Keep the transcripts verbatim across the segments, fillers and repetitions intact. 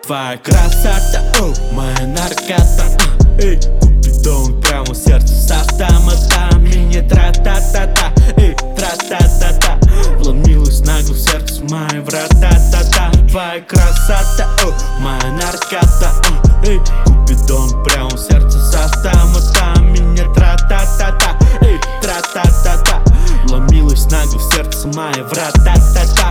Твоя красота, о, моя наркота, а, эй, Купидон прямо в сердце с автомата. Меня тра-та-та-та, эй, тра-та-та-та. Вломилась нагло в сердце мои врата-та-та. Твоя красота, о, моя наркота, а, эй, Купидон прямо в сердце с автомата. Меня тра-та-та-та, эй, тра-та-та-та. Вломилась нагло в сердце мои врата-та-та.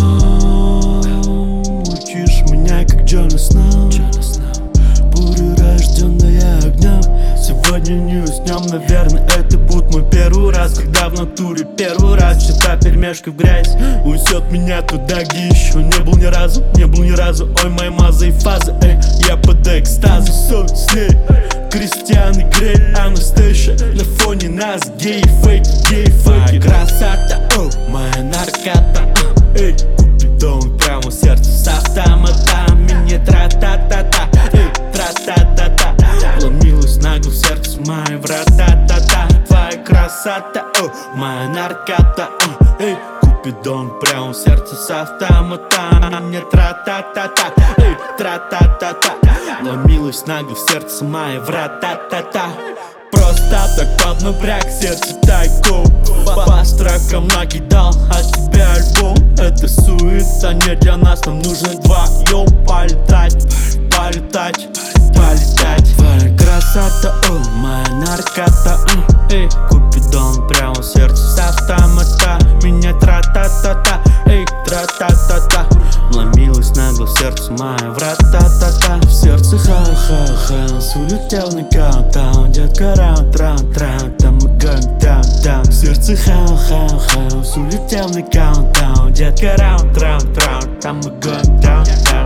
Учишь меня как Джона Сноу, буря, рожденная огнем. Сегодня не уснем, наверное, это будет мой первый раз, когда в натуре первый раз чита перемешка в грязь унесет меня туда, где еще не был ни разу, не был ни разу. Ой, моя маза и фаза, эй, я под экстазом. Сон с ней, Кристиан и Грей, Анастейша. На фоне нас гей, фейк, гей, фейк. Красота, о, моя наркота, а, эй, Купидон прямо в сердце с автомата. Меня тра-та-та-та, эй, тра-та-та-та. Вломилась нагло в сердце мои врата-та-та. Твоя красота, о, моя наркота, а, эй, Купидон прямо в сердце с автомата. Мне тра-та-та-та, эй, тра-та-та-та. Вломилась нагло в сердце мои врата-та-та. Просто так поднапряг сердце тайком. По строкам накидал от тебя альбом. Это суета не для нас, нам нужно вдвоем полетать, полетать, полетать. Твоя красота, о, моя наркота, а, эй, Купидон прямо в сердце с автомата. Меня тра-та-та-та, эй, тра-та-та-та. Вломилась нагло в сердце моя врата-та-та. В сердце ха-ха-ха, улетел на каунтаун. Детка раунд-раунд-раунд, там мы going down-down. В сердце ха-ха-ха, улетел на каунтаун. Детка раунд-раунд-раунд, там мы going down-down.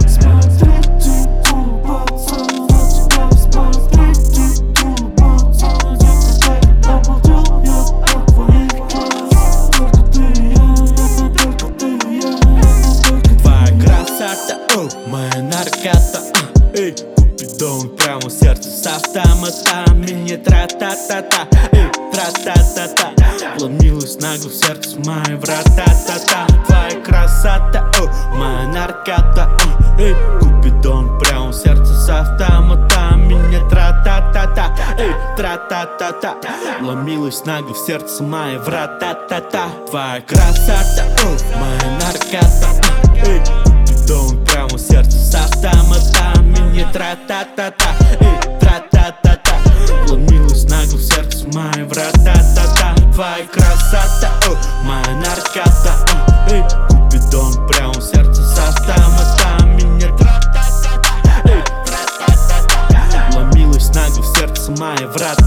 Моя наркота, а, эй, Купидон прямо в сердце с автомата. Меня тра-та-та-та, эй, тра-та-та-та. Вломилась нагло в сердце мои врата-та-та. Твоя красота, о, моя наркота, а, эй, Купидон прямо в сердце с автомата. Меня тра-та-та-та, эй, тра-та-та-та. Вломилась нагло в сердце мои врата-та-та. Твоя красота, о, моя наркота, а, эй, Купидон прямо в сердце с автомата. Меня тра-та-та-та, эй, тра-та-та-та. Вломилась нагло в сердце мои врата-та-та. Твоя красота, о, моя наркота, а, эй, Купидон прямо в сердце с автомата. Меня тра-та-та-та, эй, тра-та-та-та. Вломилась нагло в сердце мои врата.